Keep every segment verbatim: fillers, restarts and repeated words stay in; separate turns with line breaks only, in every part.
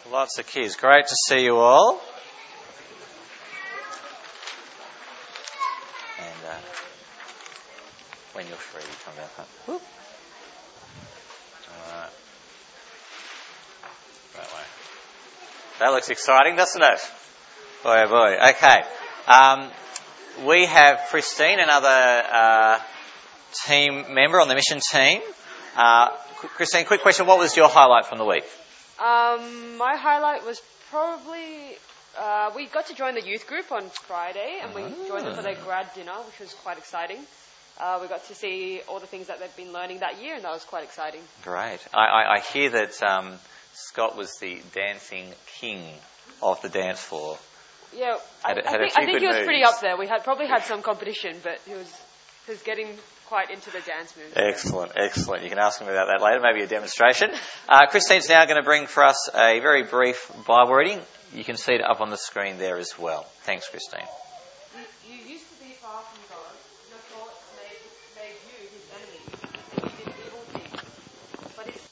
Lots of kids. Great to see you all. And uh, when you're free, you come down. Whoop. All right. That way. That looks exciting, doesn't it? Boy, oh boy. Okay. Um, we have Christine, another uh, team member on the mission team. Uh, Christine, quick question. What was your highlight from the week?
Um, my highlight was probably, uh, we got to join the youth group on Friday, and we
Ah.
joined them for their grad dinner, which was quite exciting. Uh, we got to see all the things that they've been learning that year, and that was quite exciting.
Great. I, I, I hear that um, Scott was the dancing king of the dance floor.
Yeah, I,
Had a-
I
had a
think,
few
I think
good
he was
moves.
pretty up there. We had probably had some competition, but he was he was getting quite into the dance moves.
Excellent, excellent. You can ask him about that later, maybe a demonstration. Uh, Christine's now going to bring for us a very brief Bible reading. You can see it up on the screen there as well. Thanks, Christine.
You, you used to be far from God. Your thoughts made, made you his enemy, and you did evil things. But it...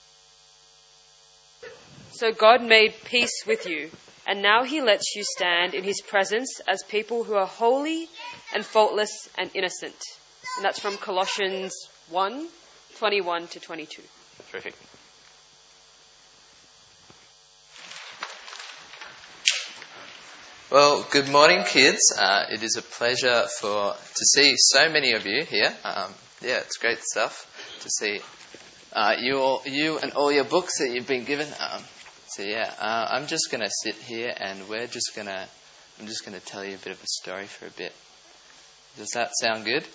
So God made peace with you, and now he lets you stand in his presence as people who are holy and faultless and innocent. And that's from Colossians one, twenty-one to twenty-two.
Terrific.
Well, good morning, kids. Uh, it is a pleasure for to see so many of you here. Um, yeah, it's great stuff to see uh, you all, you and all your books that you've been given. Um, so yeah, uh, I'm just going to sit here and we're just going to. I'm just going to tell you a bit of a story for a bit. Does that sound good?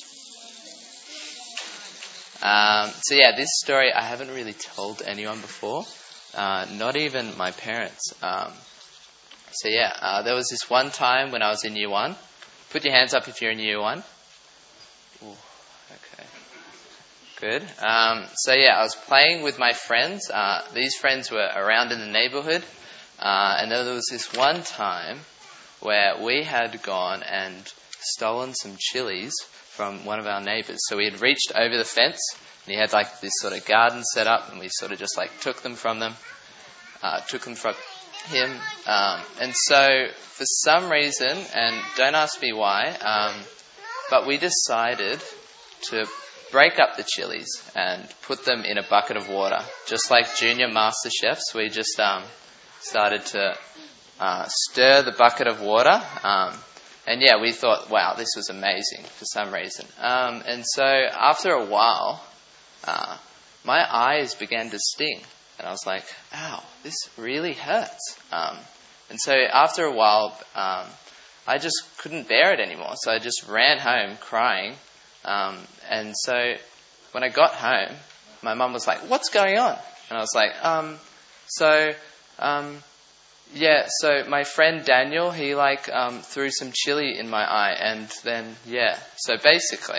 Um, so yeah, this story I haven't really told anyone before, uh, not even my parents. Um, so yeah, uh, there was this one time when I was in year one. Put your hands up if you're in year one. Ooh, okay, good. Um, so yeah, I was playing with my friends. Uh, these friends were around in the neighbourhood, uh, and there was this one time where we had gone and stolen some chilies from one of our neighbours. So we had reached over the fence, and he had like this sort of garden set up, and we sort of just like took them from them, uh, took them from him. Um, and so for some reason, and don't ask me why, um, but we decided to break up the chilies and put them in a bucket of water, just like junior master chefs. We just um, started to uh, stir the bucket of water. Um, And yeah, we thought, wow, this was amazing for some reason. Um, and so after a while, uh, my eyes began to sting. And I was like, ow, this really hurts. Um, and so after a while, um, I just couldn't bear it anymore. So I just ran home crying. Um, and so when I got home, my mum was like, what's going on? And I was like, um, so... Um, Yeah, so my friend Daniel, he like um, threw some chili in my eye, and then yeah, so basically,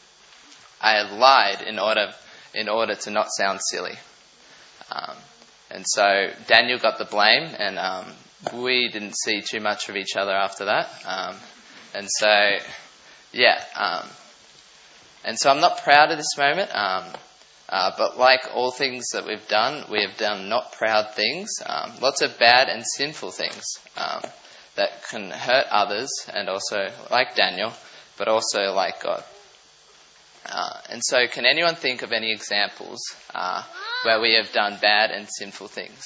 I had lied in order in order to not sound silly, um, and so Daniel got the blame, and um, we didn't see too much of each other after that, um, and so yeah, um, and so I'm not proud of this moment. Um, Uh, but like all things that we've done, we have done not proud things, um, lots of bad and sinful things um, that can hurt others, and also like Daniel, but also like God. Uh, and so can anyone think of any examples uh, where we have done bad and sinful things?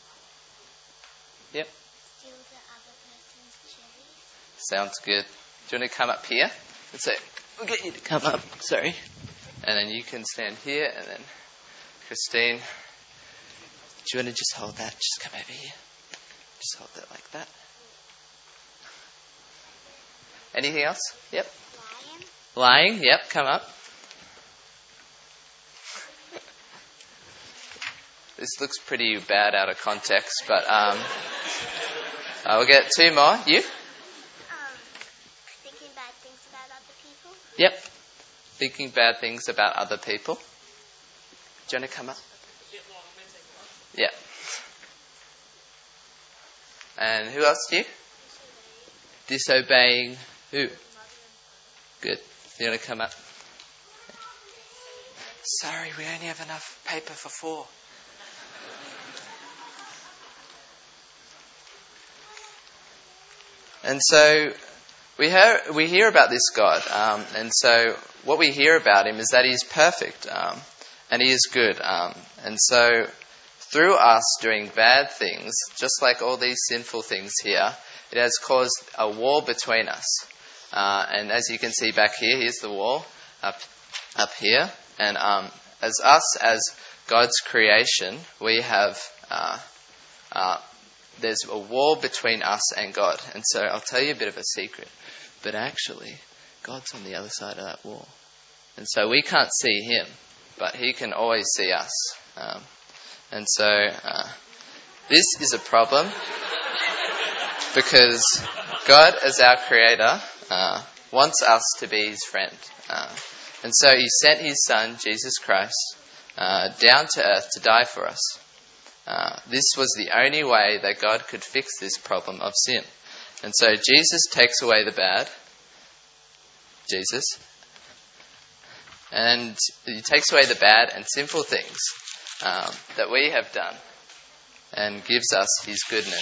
Yep.
Steal the other person's chili.
Sounds good. Do you want to come up here? So we'll get you to come up. Sorry. And then you can stand here, and then Christine, do you want to just hold that? Just come over here. Just hold that like that. Anything else? Yep.
Lion.
Lying? Yep, come up. This looks pretty bad out of context, but um, uh, we'll get two more. You?
Um, thinking bad things about other people.
Yep. Thinking bad things about other people. Do you want to come up? Yeah. And who else do you? Disobeying who? Good. You want to come up? Sorry, we only have enough paper for four. and so we hear, we hear about this God. Um, and so what we hear about him is that he's perfect um, and he is good. Um, and so through us doing bad things, just like all these sinful things here, it has caused a wall between us. Uh, and as you can see back here, here's the wall up up here. And um, as us, as God's creation, we have, uh, uh, there's a wall between us and God. And so I'll tell you a bit of a secret. But actually, God's on the other side of that wall. And so we can't see him, but he can always see us. Um, and so uh, this is a problem because God, as our creator, uh, wants us to be his friend. Uh, and so he sent his son, Jesus Christ, uh, down to earth to die for us. Uh, this was the only way that God could fix this problem of sin. And so Jesus takes away the bad. Jesus. And he takes away the bad and sinful things um, that we have done and gives us his goodness.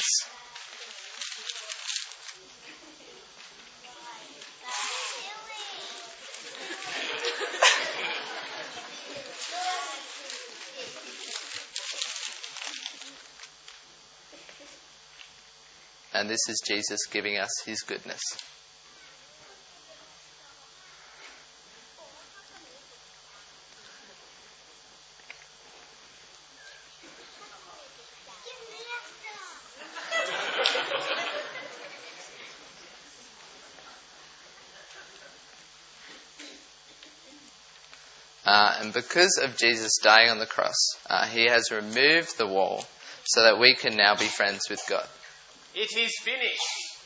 And this is Jesus giving us his goodness. Uh, and because of Jesus dying on the cross, uh, he has removed the wall so that we can now be friends with God.
It is finished.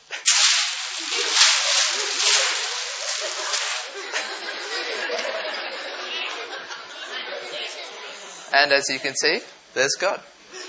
And as you can see, there's God.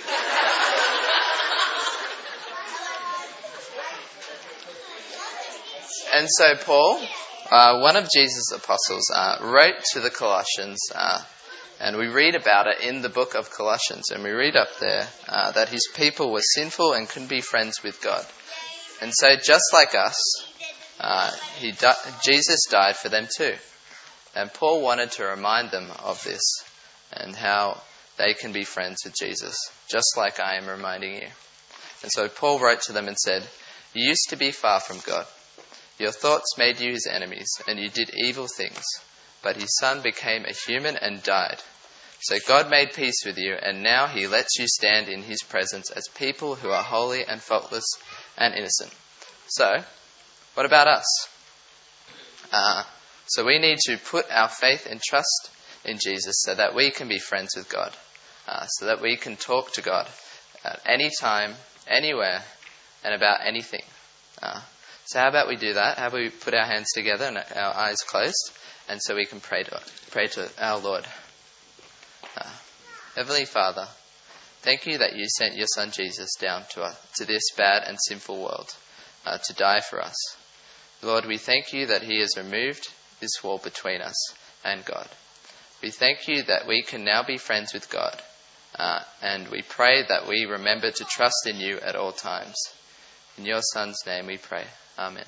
And so Paul, uh, one of Jesus' apostles, uh, wrote to the Colossians, uh, and we read about it in the book of Colossians, and we read up there uh, that his people were sinful and couldn't be friends with God. And so just like us, uh, he di- Jesus died for them too. And Paul wanted to remind them of this and how they can be friends with Jesus, just like I am reminding you. And so Paul wrote to them and said, "You used to be far from God. Your thoughts made you his enemies, and you did evil things. But his son became a human and died. So God made peace with you, and now he lets you stand in his presence as people who are holy and faultless and innocent." So, what about us? Uh, so we need to put our faith and trust in Jesus so that we can be friends with God, uh, so that we can talk to God at any time, anywhere, and about anything. Uh, so how about we do that? How about we put our hands together and our eyes closed, and so we can pray to pray to our Lord. Uh, Heavenly Father, thank you that you sent your son Jesus down to us, to this bad and sinful world, uh, to die for us. Lord, we thank you that he has removed this wall between us and God. We thank you that we can now be friends with God, uh, and we pray that we remember to trust in you at all times. In your son's name we pray. Amen.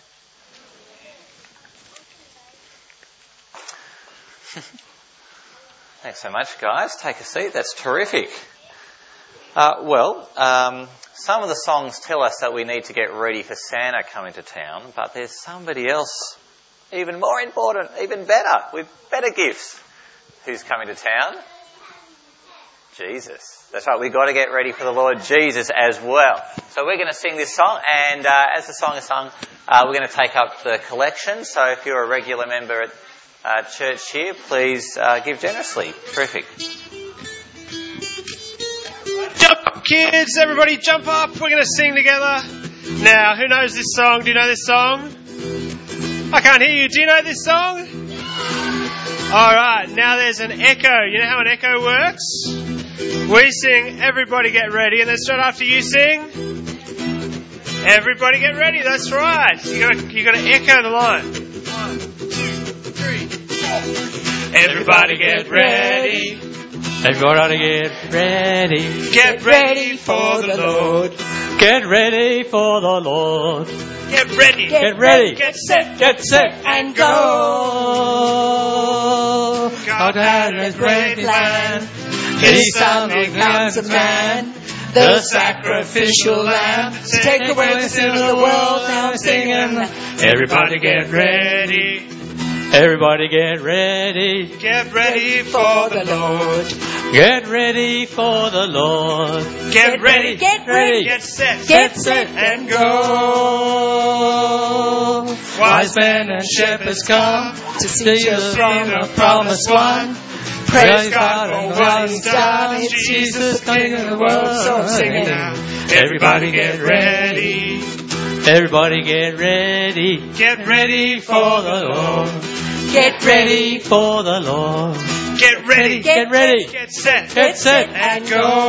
Thanks so much, guys. Take a seat. That's terrific. Uh, well, um, some of the songs tell us that we need to get ready for Santa coming to town, but there's somebody else even more important, even better, with better gifts, who's coming to town. Jesus. That's right, we've got to get ready for the Lord Jesus as well. So we're going to sing this song, and uh, as the song is sung, uh, we're going to take up the collection. So if you're a regular member at uh, church here, please uh, give generously. Terrific.
Jump up, kids! Everybody jump up! We're going to sing together. Now, who knows this song? Do you know this song? I can't hear you. Do you know this song? Alright, now there's an echo. You know how an echo works? We sing, everybody get ready, and then straight after you sing, everybody get ready, that's right. You gotta, you gotta echo the line. One, two, three, four. Everybody get ready.
Everybody get ready.
Get ready for the Lord.
Get ready for the Lord.
Get ready.
Get ready.
Get set.
Get set and go. God had a great plan. His Son becomes a man. The sacrificial lamb to take away the sin of the world. Now I'm singing. Everybody get ready. Everybody get ready.
Get ready for the Lord.
Get ready for the Lord.
Get ready.
Get ready.
Get set.
Get set and go. Wise men and shepherds come to see us from the promised one. Praise God for what He's done. It's Jesus, King of the world. So I'm singing now. Everybody get ready. Everybody get ready.
Get ready for the Lord.
Get ready for the Lord.
Get ready.
Get ready.
Get set.
Get set and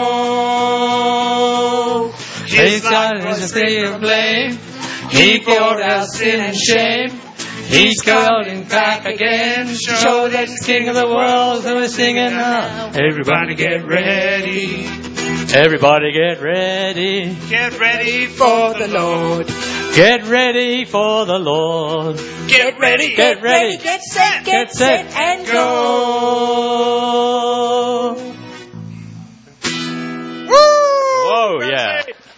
go. His Son is a free of blame. He brought our sin and shame. He's coming back again to show that He's King of the world. So we're singing now. Everybody get ready. Everybody get ready.
Get ready for the Lord.
Get ready for the Lord.
Get ready.
Get ready.
Get set.
Get set and go. Whoa, yeah.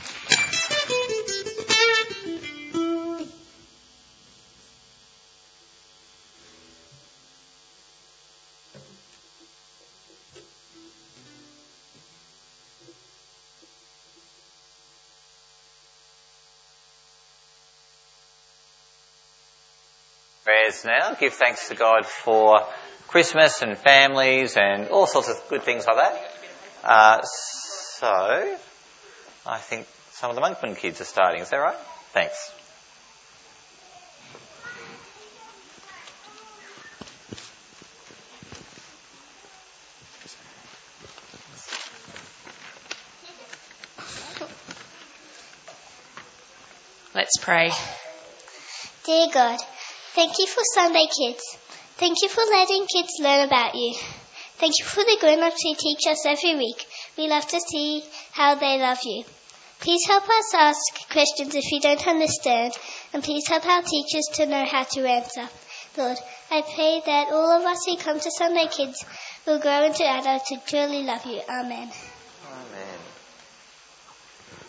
Prayers now. Give thanks to God for Christmas and families and all sorts of good things like that. Uh, so, I think some of the Monkman kids are starting. Is that right? Thanks.
Let's pray.
Dear God, thank you for Sunday Kids. Thank you for letting kids learn about you. Thank you for the grown-ups who teach us every week. We love to see how they love you. Please help us ask questions if we don't understand, and please help our teachers to know how to answer. Lord, I pray that all of us who come to Sunday Kids will grow into adults who truly love you. Amen.